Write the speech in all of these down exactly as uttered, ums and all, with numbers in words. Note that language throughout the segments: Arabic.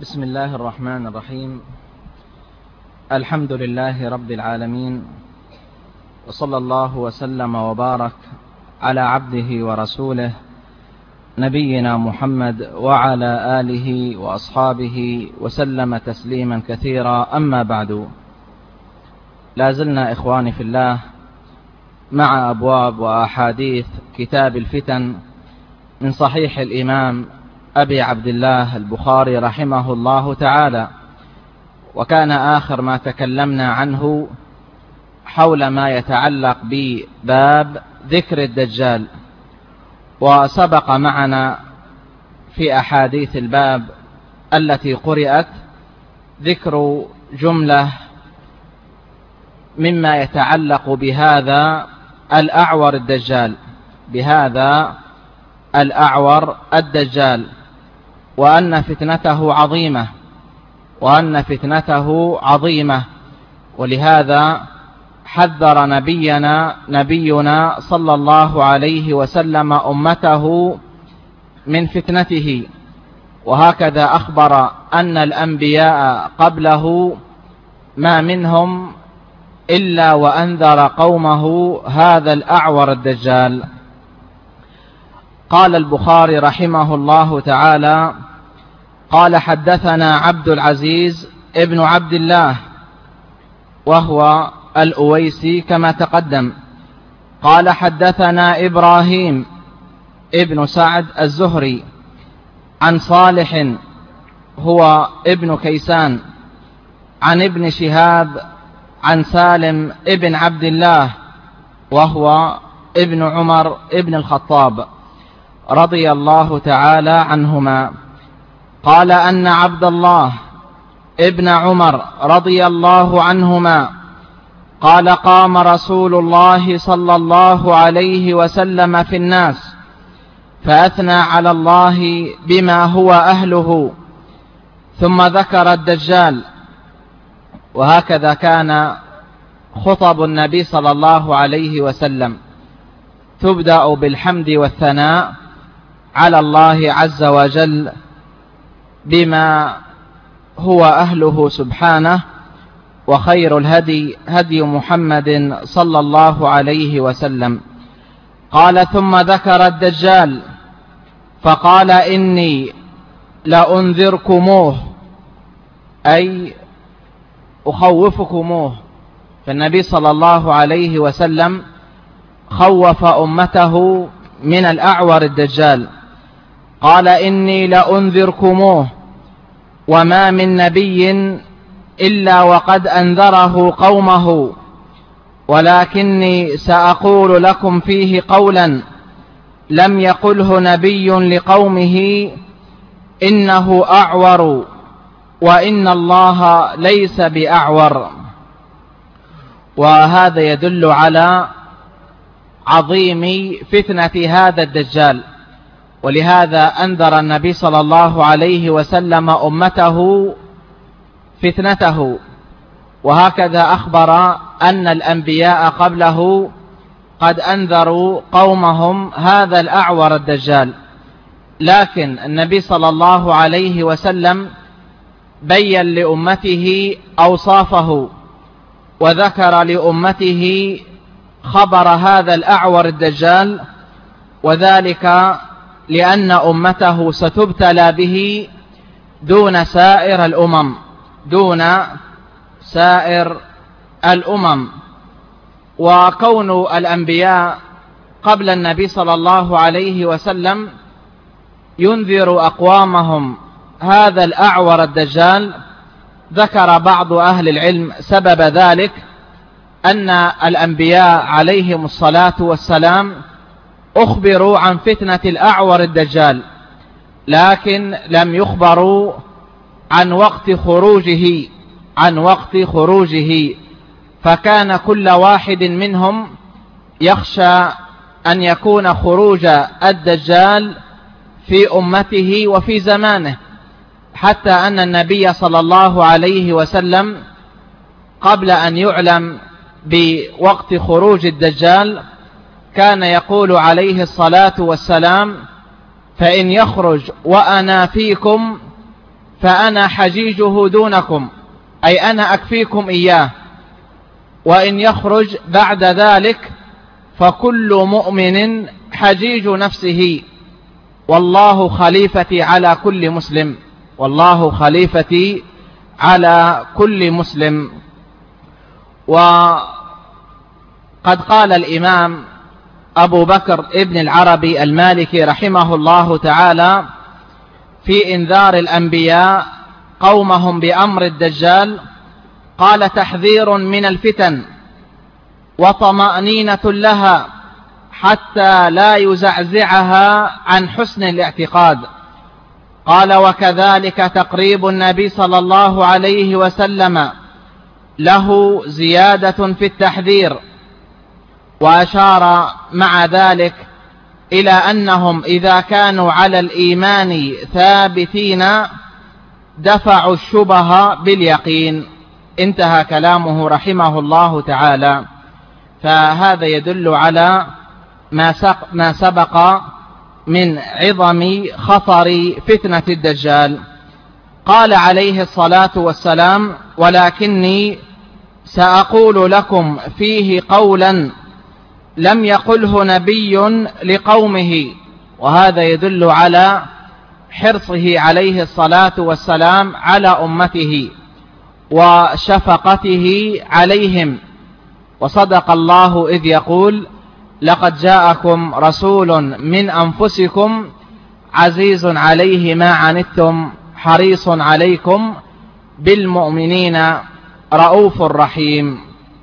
بسم الله الرحمن الرحيم. الحمد لله رب العالمين، وصلى الله وسلم وبارك على عبده ورسوله نبينا محمد وعلى آله وأصحابه وسلم تسليما كثيرا. أما بعد، لا زلنا إخواني في الله مع أبواب وأحاديث كتاب الفتن من صحيح الإمام أبي عبد الله البخاري رحمه الله تعالى، وكان آخر ما تكلمنا عنه حول ما يتعلق بباب ذكر الدجال، وسبق معنا في أحاديث الباب التي قرأت ذكر جملة مما يتعلق بهذا الأعور الدجال بهذا الأعور الدجال وأن فتنته عظيمة وأن فتنته عظيمة ولهذا حذر نبينا نبينا صلى الله عليه وسلم أمته من فتنته، وهكذا أخبر أن الأنبياء قبله ما منهم إلا وأنذر قومه هذا الأعور الدجال. قال البخاري رحمه الله تعالى: قال حدثنا عبد العزيز ابن عبد الله وهو الأويسي كما تقدم. قال حدثنا إبراهيم ابن سعد الزهري عن صالح هو ابن كيسان عن ابن شهاب عن سالم ابن عبد الله وهو ابن عمر ابن الخطاب رضي الله تعالى عنهما، قال أن عبد الله ابن عمر رضي الله عنهما قال: قام رسول الله صلى الله عليه وسلم في الناس فأثنى على الله بما هو أهله، ثم ذكر الدجال. وهكذا كان خطب النبي صلى الله عليه وسلم، تبدأ بالحمد والثناء على الله عز وجل بما هو أهله سبحانه، وخير الهدي هدي محمد صلى الله عليه وسلم. قال: ثم ذكر الدجال فقال: إني لأنذركموه، أي أخوفكموه. فالنبي صلى الله عليه وسلم خوف أمته من الأعور الدجال. قال: إني لأنذركموه، وما من نبي إلا وقد أنذره قومه، ولكني سأقول لكم فيه قولا لم يقله نبي لقومه: إنه أعور وإن الله ليس بأعور. وهذا يدل على عظيم فتنة هذا الدجال، ولهذا أنذر النبي صلى الله عليه وسلم أمته فتنته. وهكذا أخبر أن الأنبياء قبله قد أنذروا قومهم هذا الأعور الدجال، لكن النبي صلى الله عليه وسلم بين لأمته أوصافه وذكر لأمته خبر هذا الأعور الدجال، وذلك لأن أمته ستبتلى به دون سائر الأمم دون سائر الأمم. وكون الأنبياء قبل النبي صلى الله عليه وسلم ينذر أقوامهم هذا الأعور الدجال، ذكر بعض أهل العلم سبب ذلك أن الأنبياء عليهم الصلاة والسلام أخبروا عن فتنة الأعور الدجال، لكن لم يخبروا عن وقت خروجه عن وقت خروجه فكان كل واحد منهم يخشى أن يكون خروج الدجال في أمته وفي زمانه، حتى أن النبي صلى الله عليه وسلم قبل أن يعلم بوقت خروج الدجال كان يقول عليه الصلاة والسلام: فإن يخرج وأنا فيكم فأنا حجيجه دونكم، أي أنا أكفيكم إياه، وإن يخرج بعد ذلك فكل مؤمن حجيج نفسه، والله خليفتي على كل مسلم، والله خليفتي على كل مسلم. وقد قال الإمام أبو بكر ابن العربي المالكي رحمه الله تعالى في إنذار الأنبياء قومهم بأمر الدجال، قال: تحذير من الفتن وطمأنينة لها حتى لا يزعزعها عن حسن الاعتقاد. قال: وكذلك تقريب النبي صلى الله عليه وسلم له زيادة في التحذير. وأشار مع ذلك إلى أنهم إذا كانوا على الإيمان ثابتين دفعوا الشبه باليقين. انتهى كلامه رحمه الله تعالى. فهذا يدل على ما سبق من عظم خطر فتنة الدجال. قال عليه الصلاة والسلام: ولكني سأقول لكم فيه قولا لم يقله نبي لقومه. وهذا يدل على حرصه عليه الصلاة والسلام على أمته وشفقته عليهم. وصدق الله إذ يقول: لقد جاءكم رسول من أنفسكم عزيز عليه ما عنتم حريص عليكم بالمؤمنين رؤوف رحيم.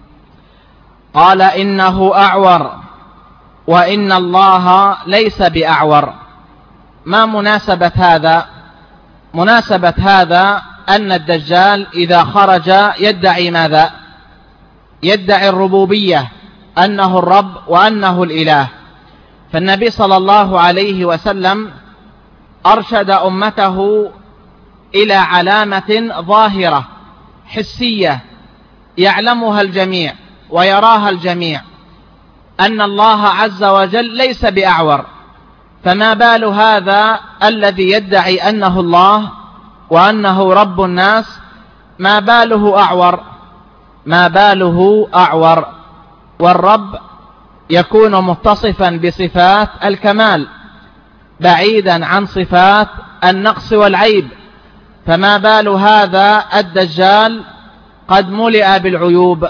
قال: إنه أعور وإن الله ليس بأعور. ما مناسبة هذا؟ مناسبة هذا أن الدجال إذا خرج يدعي ماذا؟ يدعي الربوبية، أنه الرب وأنه الإله. فالنبي صلى الله عليه وسلم أرشد أمته إلى علامة ظاهرة حسية يعلمها الجميع ويراها الجميع، أن الله عز وجل ليس بأعور. فما بال هذا الذي يدعي أنه الله وأنه رب الناس، ما باله أعور؟ ما باله أعور؟ والرب يكون متصفا بصفات الكمال بعيدا عن صفات النقص والعيب، فما بال هذا الدجال قد ملئ بالعيوب؟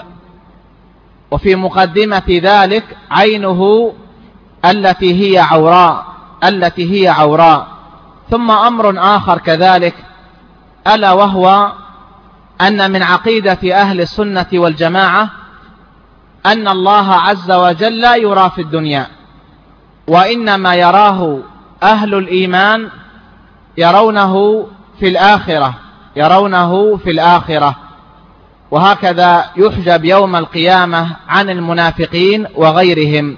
وفي مقدمة ذلك عينه التي هي عوراء التي هي عوراء. ثم أمر آخر كذلك، ألا وهو أن من عقيدة أهل السنة والجماعة أن الله عز وجل لا يرى في الدنيا، وإنما يراه أهل الإيمان يرونه في الآخرة يرونه في الآخرة وهكذا يحجب يوم القيامة عن المنافقين وغيرهم.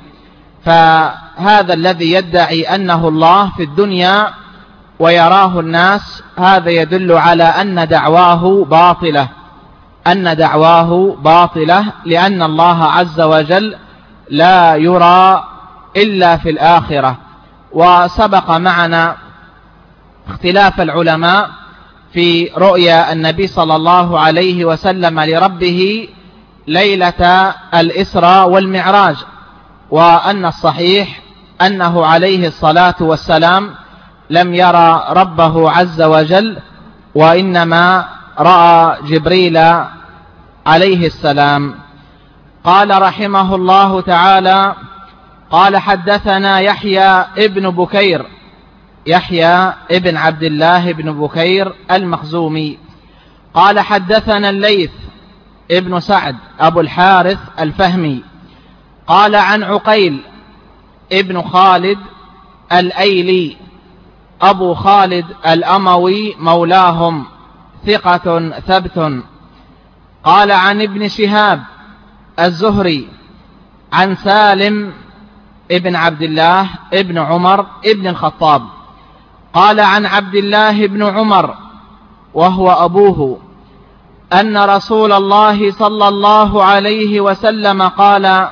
فهذا الذي يدعي أنه الله في الدنيا ويراه الناس، هذا يدل على أن دعواه باطلة أن دعواه باطلة لأن الله عز وجل لا يرى إلا في الآخرة. وسبق معنا اختلاف العلماء في رؤيا النبي صلى الله عليه وسلم لربه ليلة الإسراء والمعراج، وأن الصحيح أنه عليه الصلاة والسلام لم يرى ربه عز وجل، وإنما رأى جبريل عليه السلام. قال رحمه الله تعالى: قال: حدثنا يحيى ابن بكير يحيى ابن عبد الله بن بكير المخزومي قال: حدثنا الليث ابن سعد أبو الحارث الفهمي قال: عن عقيل ابن خالد الأيلي أبو خالد الأموي مولاهم ثقة ثبت، قال: عن ابن شهاب الزهري عن سالم ابن عبد الله ابن عمر ابن الخطاب قال: عن عبد الله بن عمر وهو أبوه أن رسول الله صلى الله عليه وسلم قال: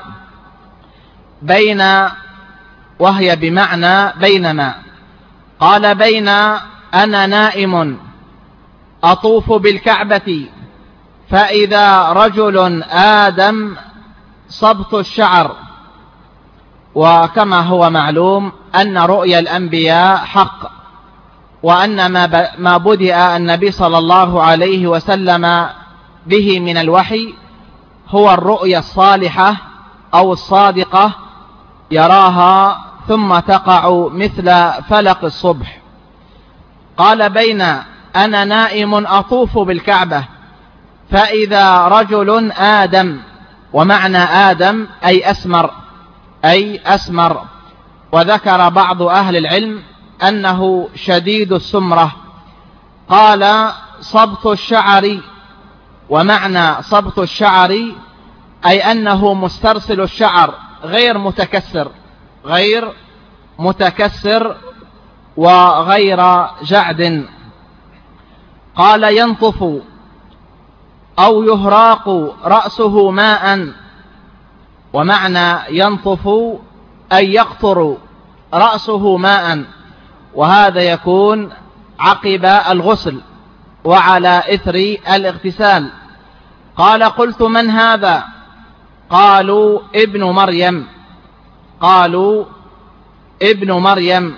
بين، وهي بمعنى بينما، قال: بين أنا نائم أطوف بالكعبة فإذا رجل آدم صبط الشعر. وكما هو معلوم أن رؤيا الأنبياء حق، وأن ما بدأ النبي صلى الله عليه وسلم به من الوحي هو الرؤيا الصالحة أو الصادقة يراها ثم تقع مثل فلق الصبح. قال: بين أنا نائم أطوف بالكعبة فإذا رجل آدم، ومعنى آدم أي أسمر، أي أسمر. وذكر بعض أهل العلم أنه شديد السمرة. قال: صبط الشعر، ومعنى صبط الشعر أي أنه مسترسل الشعر غير متكسر، غير متكسر وغير جعد. قال: ينطف أو يهراق رأسه ماء، ومعنى ينطف أي يقطر رأسه ماء، وهذا يكون عقب الغسل وعلى إثر الاغتسال. قال: قلت: من هذا؟ قالوا: ابن مريم. قالوا: ابن مريم.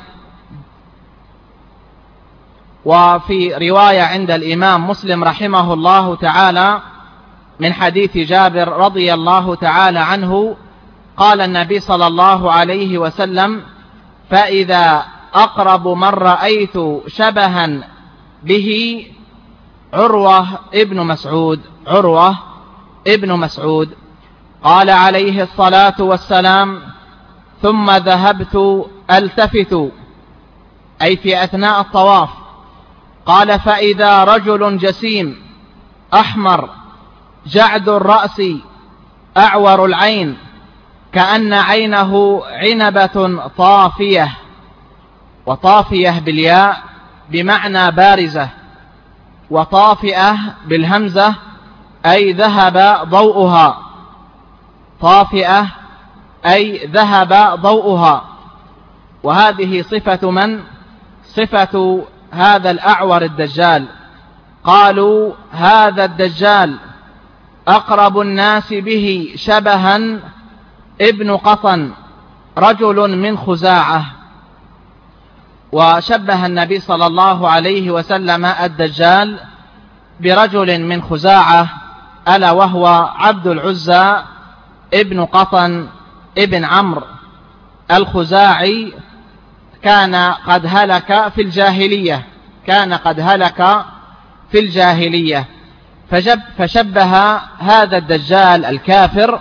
وفي رواية عند الإمام مسلم رحمه الله تعالى من حديث جابر رضي الله تعالى عنه قال النبي صلى الله عليه وسلم: فإذا أقرب من رأيت شبها به عروة ابن مسعود، عروة ابن مسعود. قال عليه الصلاة والسلام: ثم ذهبت ألتفت، أي في أثناء الطواف. قال: فإذا رجل جسيم أحمر جعد الرأس أعور العين كأن عينه عنبة طافية، وطافية بالياء بمعنى بارزة، وطافئة بالهمزة أي ذهب ضوءها، طافئة أي ذهب ضوءها. وهذه صفة من؟ صفة هذا الأعور الدجال. قالوا: هذا الدجال أقرب الناس به شبها ابن قطن رجل من خزاعة. وشبه النبي صلى الله عليه وسلم الدجال برجل من خزاعة، ألا وهو عبد العزى ابن قطن ابن عمرو الخزاعي. كان قد هلك في الجاهلية، كان قد هلك في الجاهلية. فجب فشبه هذا الدجال الكافر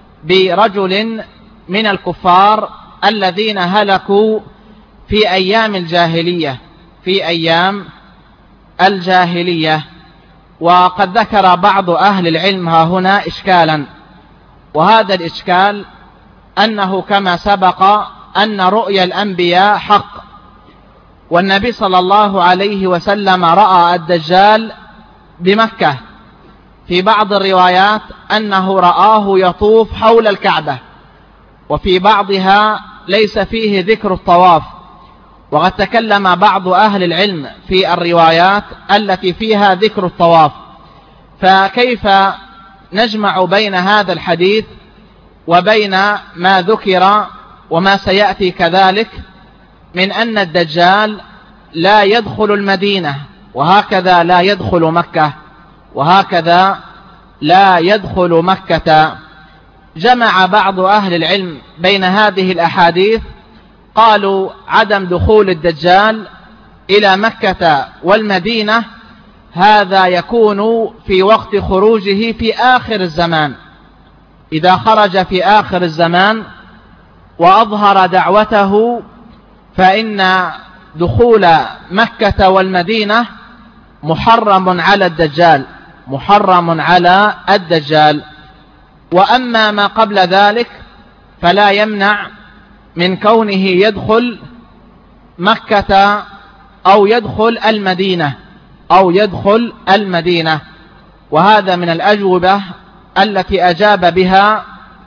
برجل من الكفار الذين هلكوا في أيام الجاهلية، في أيام الجاهلية. وقد ذكر بعض أهل العلم ها هنا إشكالا، وهذا الإشكال أنه كما سبق أن رؤيا الأنبياء حق، والنبي صلى الله عليه وسلم رأى الدجال بمكة. في بعض الروايات أنه رآه يطوف حول الكعبة، وفي بعضها ليس فيه ذكر الطواف. وقد تكلم بعض أهل العلم في الروايات التي فيها ذكر الطواف. فكيف نجمع بين هذا الحديث وبين ما ذكر وما سيأتي كذلك من أن الدجال لا يدخل المدينة، وهكذا لا يدخل مكة، وهكذا لا يدخل مكة؟ جمع بعض أهل العلم بين هذه الأحاديث. قالوا: عدم دخول الدجال إلى مكة والمدينة هذا يكون في وقت خروجه في آخر الزمان، إذا خرج في آخر الزمان وأظهر دعوته فإن دخول مكة والمدينة محرم على الدجال، محرم على الدجال. وأما ما قبل ذلك فلا يمنع من كونه يدخل مكة أو يدخل المدينة، أو يدخل المدينة. وهذا من الأجوبة التي أجاب بها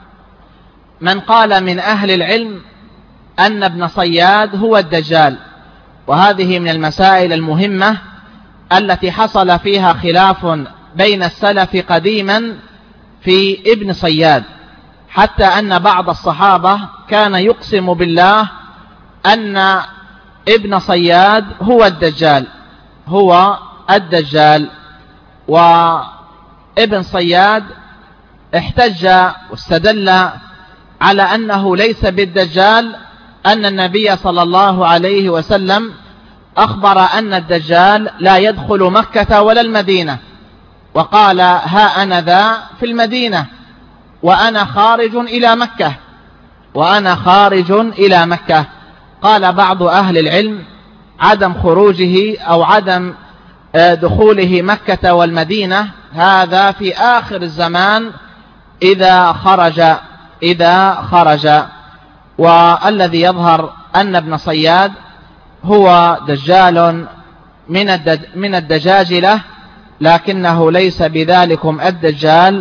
من قال من أهل العلم أن ابن صياد هو الدجال. وهذه من المسائل المهمة التي حصل فيها خلاف بين السلف قديما في ابن صياد، حتى أن بعض الصحابة كان يقسم بالله أن ابن صياد هو الدجال هو الدجال وابن صياد احتج واستدل على أنه ليس بالدجال أن النبي صلى الله عليه وسلم أخبر أن الدجال لا يدخل مكة ولا المدينة، وقال ها أنا ذا في المدينة وأنا خارج إلى مكة وأنا خارج إلى مكة. قال بعض أهل العلم عدم خروجه أو عدم دخوله مكة والمدينة هذا في آخر الزمان إذا خرج إذا خرج والذي يظهر أن ابن صياد هو دجال من الدج من الدجاجلة، لكنه ليس بذلكم الدجال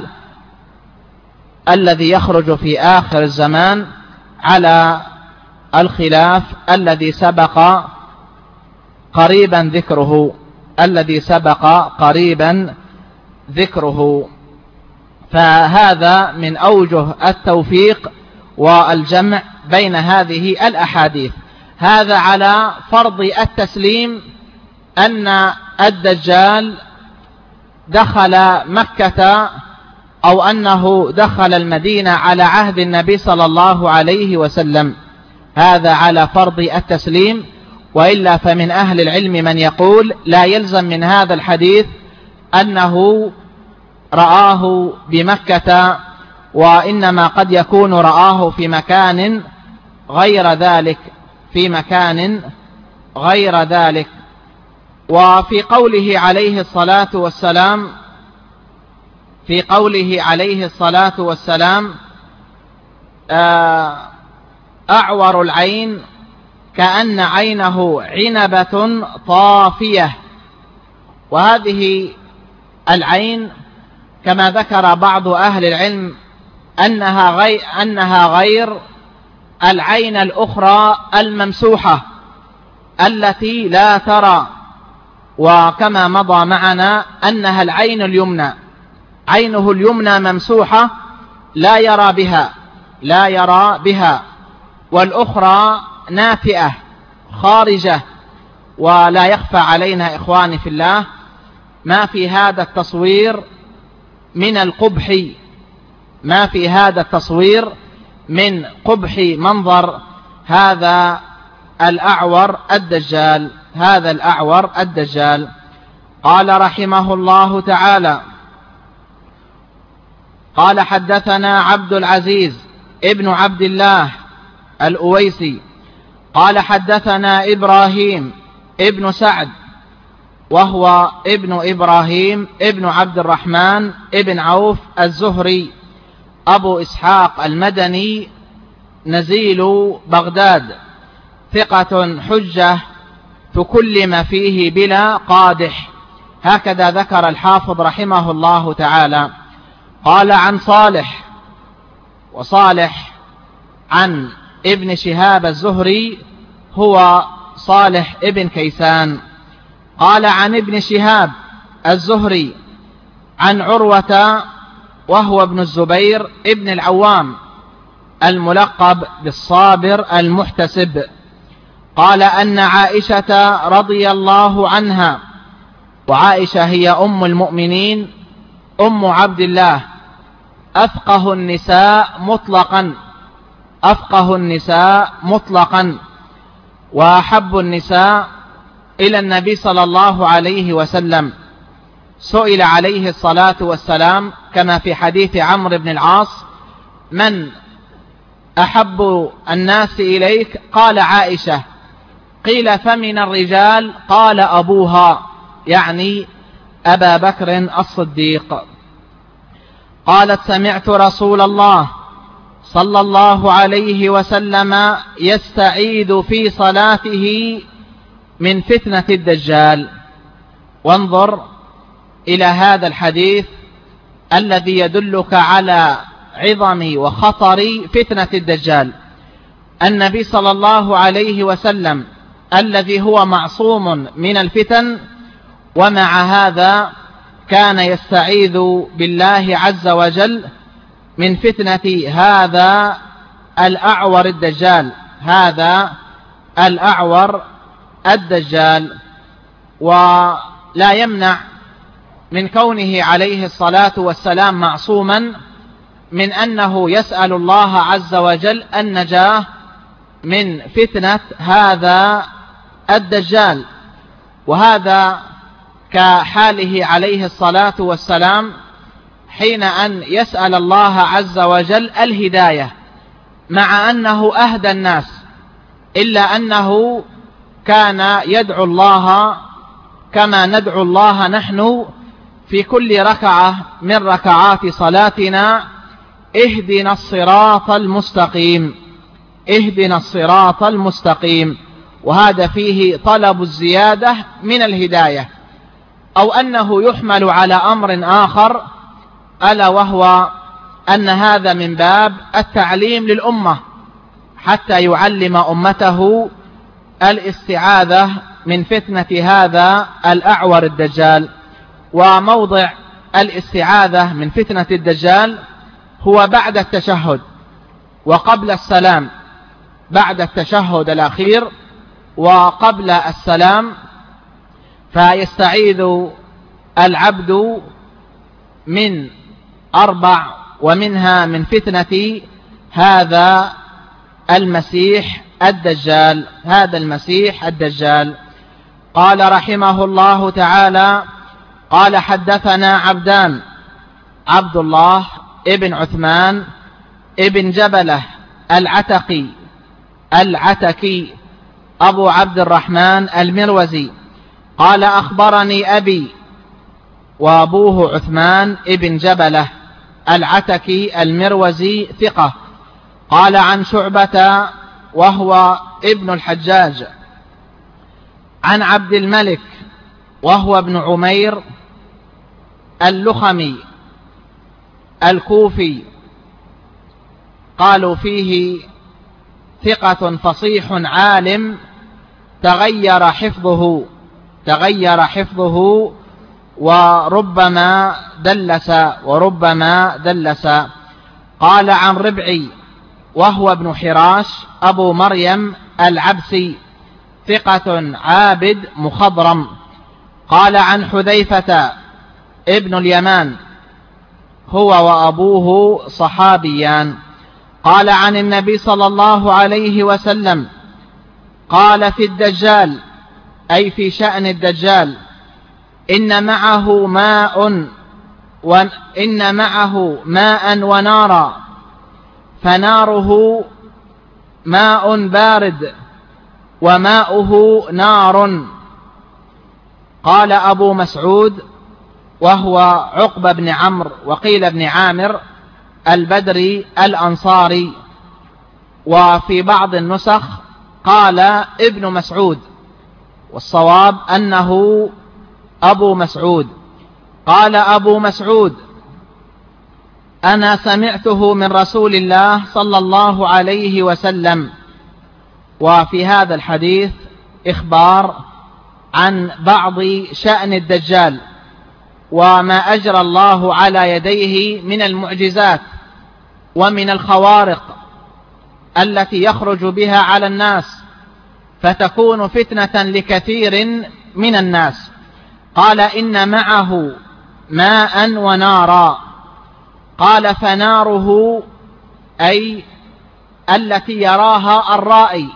الذي يخرج في آخر الزمان على الخلاف الذي سبق قريبا ذكره الذي سبق قريبا ذكره. فهذا من أوجه التوفيق والجمع بين هذه الأحاديث. هذا على فرض التسليم أن الدجال دخل مكة أو أنه دخل المدينة على عهد النبي صلى الله عليه وسلم، هذا على فرض التسليم. وإلا فمن أهل العلم من يقول لا يلزم من هذا الحديث أنه رآه بمكة، وإنما قد يكون رآه في مكان غير ذلك في مكان غير ذلك. وفي قوله عليه الصلاة والسلام في قوله عليه الصلاة والسلام أعور العين كأن عينه عنبة طافية، وهذه العين كما ذكر بعض أهل العلم أنها غير, أنها غير العين الأخرى الممسوحة التي لا ترى، وكما مضى معنا أنها العين اليمنى، عينه اليمنى ممسوحة لا يرى بها لا يرى بها والأخرى نافئة خارجة. ولا يخفى علينا إخواني في الله ما في هذا التصوير من القبح ما في هذا التصوير من قبح منظر هذا الأعور الدجال هذا الأعور الدجال. قال رحمه الله تعالى: قال حدثنا عبد العزيز ابن عبد الله الأويسي قال حدثنا إبراهيم ابن سعد وهو ابن إبراهيم ابن عبد الرحمن ابن عوف الزهري أبو إسحاق المدني نزيل بغداد، ثقة حجة تكلم فيه بلا قادح. هكذا ذكر الحافظ رحمه الله تعالى. قال عن صالح، وصالح عن ابن شهاب الزهري هو صالح ابن كيسان. قال عن ابن شهاب الزهري عن عروة وهو ابن الزبير ابن العوام الملقب بالصابر المحتسب، قال أن عائشة رضي الله عنها، وعائشة هي أم المؤمنين أم عبد الله، أفقه النساء مطلقا أفقه النساء مطلقا وأحب النساء إلى النبي صلى الله عليه وسلم. سئل عليه الصلاة والسلام كما في حديث عمرو بن العاص: من أحب الناس إليك؟ قال عائشة. قيل فمن الرجال؟ قال أبوها، يعني أبا بكر الصديق. قالت: سمعت رسول الله صلى الله عليه وسلم يستعيذ في صلاته من فتنة الدجال. وانظر إلى هذا الحديث الذي يدلك على عظم وخطر فتنة الدجال. النبي صلى الله عليه وسلم الذي هو معصوم من الفتن ومع هذا كان يستعيذ بالله عز وجل من فتنة هذا الأعور الدجال هذا الأعور الدجال. ولا يمنع من كونه عليه الصلاة والسلام معصوما من أنه يسأل الله عز وجل النجاة من فتنة هذا الدجال، وهذا كحاله عليه الصلاة والسلام حين أن يسأل الله عز وجل الهداية مع أنه أهدى الناس، إلا أنه كان يدعو الله كما ندعو الله نحن في كل ركعة من ركعات صلاتنا: اهدنا الصراط المستقيم، اهدنا الصراط المستقيم. وهذا فيه طلب الزيادة من الهداية، أو أنه يحمل على أمر آخر، ألا وهو أن هذا من باب التعليم للأمة حتى يعلم أمته الاستعاذة من فتنة هذا الأعور الدجال. وموضع الاستعاذة من فتنة الدجال هو بعد التشهد وقبل السلام، بعد التشهد الأخير وقبل السلام، فيستعيذ العبد من أربع، ومنها من فتنة هذا المسيح الدجال هذا المسيح الدجال. قال رحمه الله تعالى: قال حدثنا عبدان، عبد الله ابن عثمان ابن جبلة العتقي العتكي أبو عبد الرحمن المروزي، قال أخبرني أبي، وأبوه عثمان ابن جبلة العتكي المروزي ثقة، قال عن شعبة وهو ابن الحجاج، عن عبد الملك وهو ابن عمير اللخمي الكوفي، قالوا فيه ثقة فصيح عالم تغير حفظه تغير حفظه وربما دلس وربما دلس. قال عن ربعي وهو ابن حراش أبو مريم العبسي ثقة عابد مخضرم، قال عن حذيفة ابن اليمان هو وأبوه صحابيان، قال عن النبي صلى الله عليه وسلم قال في الدجال، أي في شأن الدجال: إن معه ماء وإن معه ماء ونارا، فناره ماء بارد وماؤه نار. قال أبو مسعود وهو عقبة بن عمرو وقيل بن عامر البدري الأنصاري، وفي بعض النسخ قال ابن مسعود، والصواب أنه أبو مسعود. قال أبو مسعود: أنا سمعته من رسول الله صلى الله عليه وسلم. وفي هذا الحديث إخبار عن بعض شأن الدجال وما أجرى الله على يديه من المعجزات ومن الخوارق التي يخرج بها على الناس فتكون فتنة لكثير من الناس. قال: إن معه ماء ونارا. قال: فناره أي التي يراها الرائي،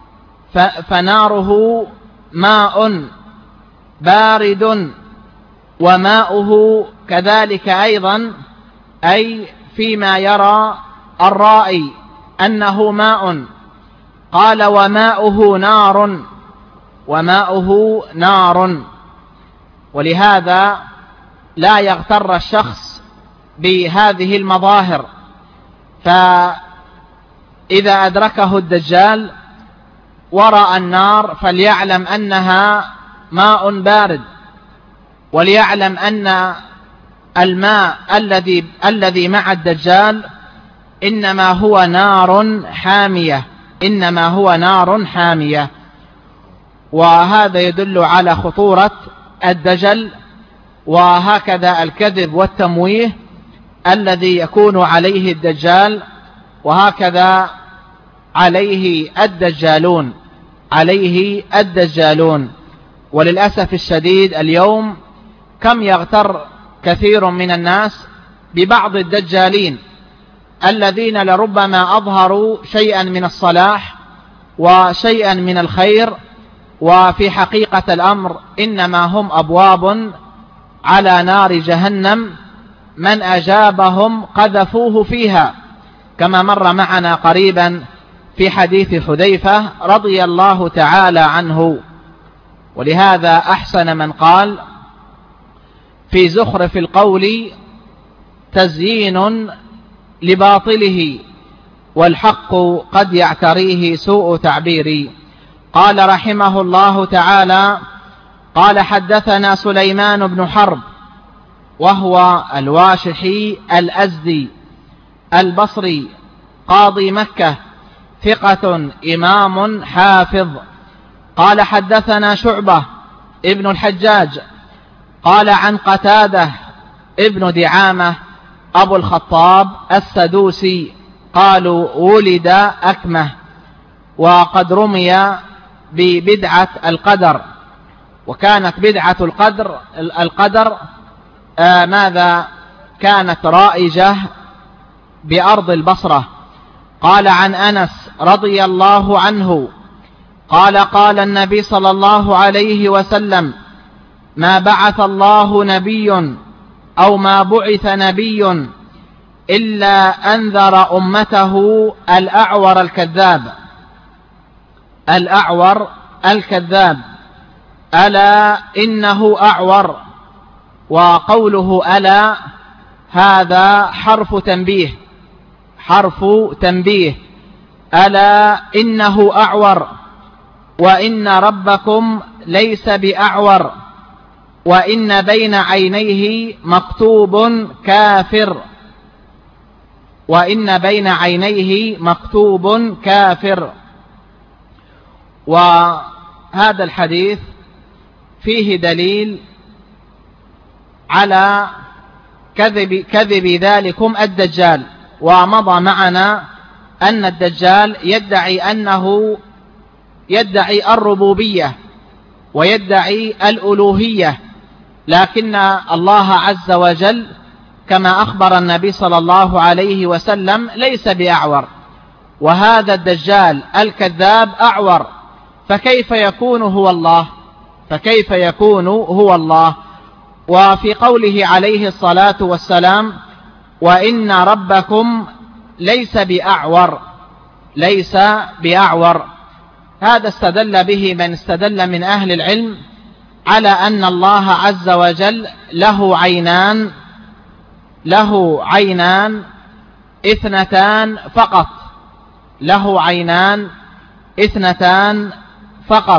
فناره ماء بارد وماؤه كذلك أيضا، أي فيما يرى الرائي أنه ماء. قال: وماؤه نار وماؤه نار. ولهذا لا يغتر الشخص بهذه المظاهر، فإذا أدركه الدجال ورأى النار فليعلم أنها ماء بارد، وليعلم أن الماء الذي الذي مع الدجال إنما هو نار حامية إنما هو نار حامية. وهذا يدل على خطورة الدجل، وهكذا الكذب والتمويه الذي يكون عليه الدجال، وهكذا عليه الدجالون عليه الدجالون. وللأسف الشديد اليوم كم يغتر كثير من الناس ببعض الدجالين الذين لربما أظهروا شيئا من الصلاح وشيئا من الخير، وفي حقيقة الأمر إنما هم أبواب على نار جهنم، من أجابهم قذفوه فيها، كما مر معنا قريبا في حديث حذيفة رضي الله تعالى عنه. ولهذا أحسن من قال في زخرف القول تزيين لباطله، والحق قد يعتريه سوء تعبيري. قال رحمه الله تعالى: قال حدثنا سليمان بن حرب، وهو الواشحي الأزدي البصري قاضي مكة، ثقة إمام حافظ. قال حدثنا شعبة ابن الحجاج قال عن قتادة ابن دعامة أبو الخطاب السدوسي قالوا ولد أكمه، وقد رمي ببدعة القدر، وكانت بدعة القدر القدر آه ماذا كانت رائجة بأرض البصرة. قال عن أنس رضي الله عنه قال قال النبي صلى الله عليه وسلم: ما بعث الله نبي أو ما بعث نبي إلا أنذر أمته الأعور الكذاب الأعور الكذاب ألا إنه أعور. وقوله ألا هذا حرف تنبيه حرف تنبيه ألا إنه أعور، وإن ربكم ليس بأعور، وإن بين عينيه مكتوب كافر وإن بين عينيه مكتوب كافر. وهذا الحديث فيه دليل على كذب, كذب ذلكم الدجال. ومضى معنا أن الدجال يدعي أنه يدعي الربوبية ويدعي الألوهية، لكن الله عز وجل كما أخبر النبي صلى الله عليه وسلم ليس بأعور، وهذا الدجال الكذاب أعور، فكيف يكون هو الله فكيف يكون هو الله وفي قوله عليه الصلاة والسلام: وإن ربكم ليس بأعور ليس بأعور هذا استدل به من استدل من أهل العلم على أن الله عز وجل له عينان له عينان اثنتان فقط له عينان اثنتان فقط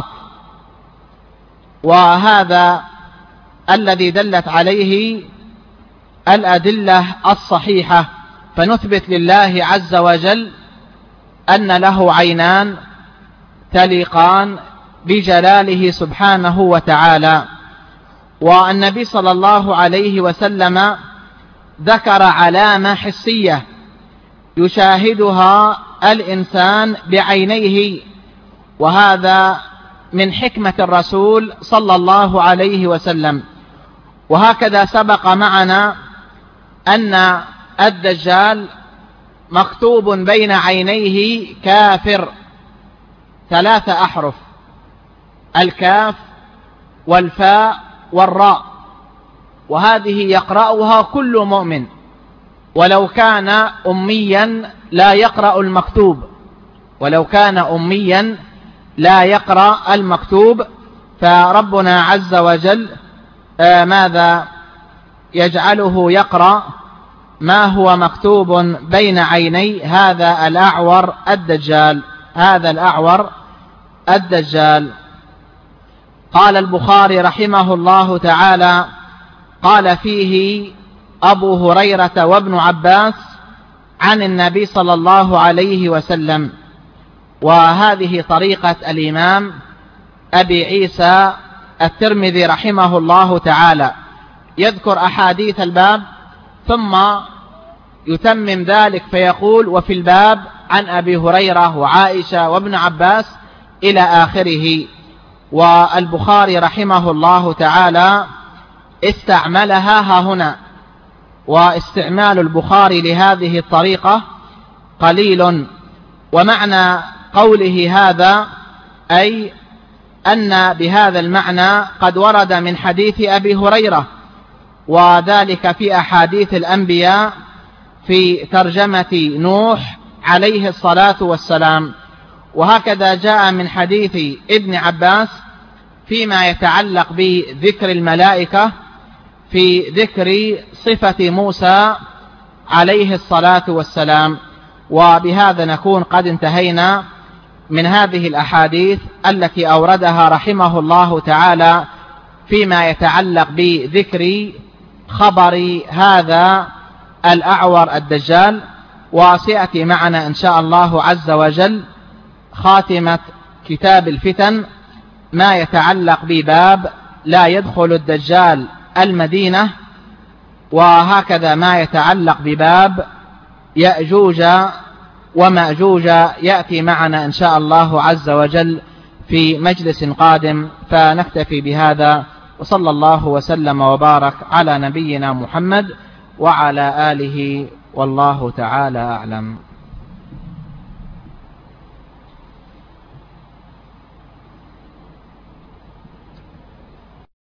وهذا الذي دلت عليه الأدلة الصحيحة، فنثبت لله عز وجل أن له عينان تليقان بجلاله سبحانه وتعالى. والنبي صلى الله عليه وسلم ذكر علامة حسية يشاهدها الإنسان بعينيه، وهذا من حكمة الرسول صلى الله عليه وسلم. وهكذا سبق معنا أن الدجال مكتوب بين عينيه كافر، ثلاثة أحرف: الكاف والفاء والراء، وهذه يقرأها كل مؤمن ولو كان أميا لا يقرأ المكتوب ولو كان أميا لا يقرأ المكتوب فربنا عز وجل آه ماذا يجعله يقرأ ما هو مكتوب بين عيني هذا الأعور الدجال هذا الأعور الدجال. قال البخاري رحمه الله تعالى: قال فيه أبو هريرة وابن عباس عن النبي صلى الله عليه وسلم. وهذه طريقة الإمام أبي عيسى الترمذي رحمه الله تعالى يذكر أحاديث الباب ثم يتمم ذلك فيقول: وفي الباب عن أبي هريرة وعائشة وابن عباس إلى آخره. والبخاري رحمه الله تعالى استعملها ها هنا، واستعمال البخاري لهذه الطريقة قليل. ومعنى قوله هذا أي أن بهذا المعنى قد ورد من حديث أبي هريرة، وذلك في أحاديث الأنبياء في ترجمة نوح عليه الصلاة والسلام. وهكذا جاء من حديث ابن عباس فيما يتعلق بذكر الملائكة في ذكر صفة موسى عليه الصلاة والسلام. وبهذا نكون قد انتهينا من هذه الأحاديث التي أوردها رحمه الله تعالى فيما يتعلق بذكر خبر هذا الأعور الدجال. وسيأتي معنا إن شاء الله عز وجل خاتمة كتاب الفتن ما يتعلق بباب لا يدخل الدجال المدينة، وهكذا ما يتعلق بباب يأجوج ومأجوج يأتي معنا إن شاء الله عز وجل في مجلس قادم. فنكتفي بهذا، وصلى الله وسلم وبارك على نبينا محمد وعلى آله، والله تعالى أعلم.